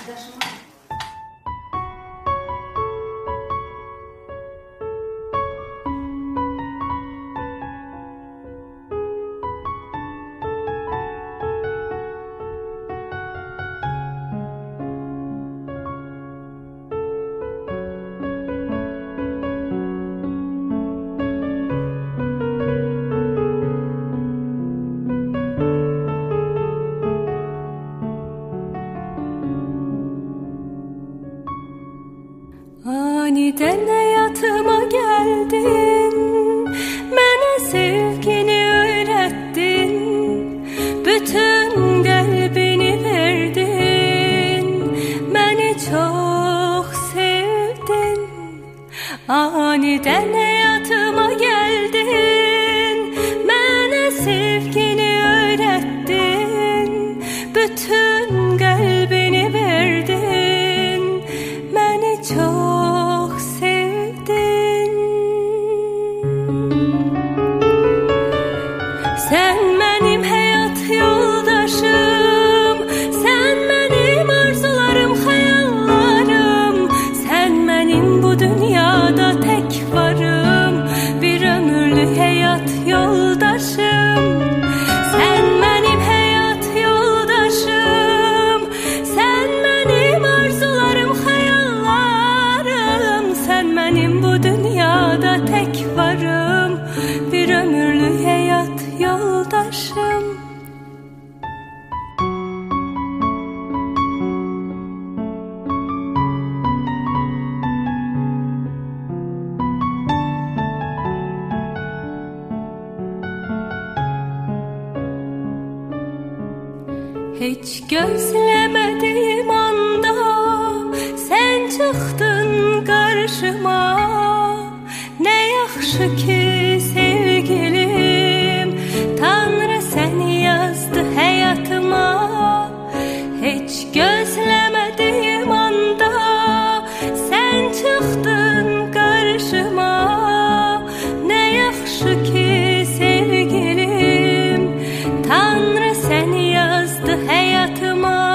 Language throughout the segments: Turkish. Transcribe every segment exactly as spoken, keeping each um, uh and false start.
Aniden hayatıma geldin, bana sevgini öğrettin, bütün kalbini verdin, beni çok sevdin. Aniden hayatıma geldin, bana sevgini öğrettin, bütün kalbini verdin, beni çok sen benim hayat yoldaşım, sen benim arzularım, hayallarım, sen benim bu dünyada tek varım, bir ömürlü hayat yoldaşım. Sen benim hayat yoldaşım, sen benim arzularım, hayallarım, sen benim bu dünyada tek varım, bir ömürlü hayat yoldaşım. Hiç gözlemediğim anda sen çıktın karşıma. Ne yaxşı ki sevgilim, Tanrı seni yazdı hayatıma. Hiç gözlemediğim anda sen çıktın karşıma. Ne yaxşı ki sevgilim, Tanrı seni yazdı hayatıma.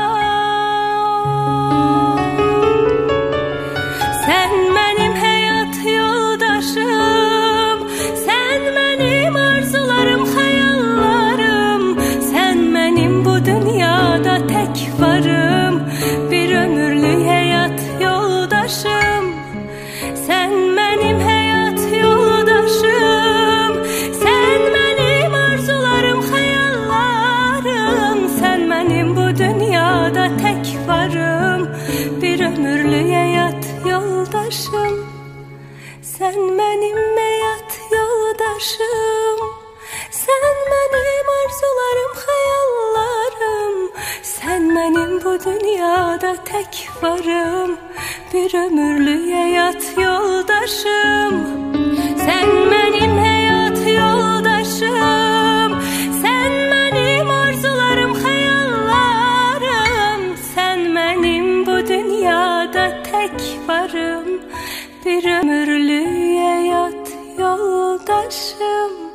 Sen benim hayat yoldaşım, sen benim arzularım, hayallarım, sen benim bu dünyada tek varım, bir ömürlü hayat yoldaşım. Sen benim hayat yoldaşım, sen benim arzularım, hayallarım, sen benim bu dünyada tek varım, bir ömürlü hayat yoldaşım. Sen benim hayat yoldaşım, sen benim arzularım, hayallarım, sen benim bu dünyada tek varım, bir ömürlü hayat yoldaşım. Sen benim hayat yoldaşım, sen benim arzularım, hayallarım, sen benim bu dünyada tek varım, bir ömürlü hayat yoldaşım.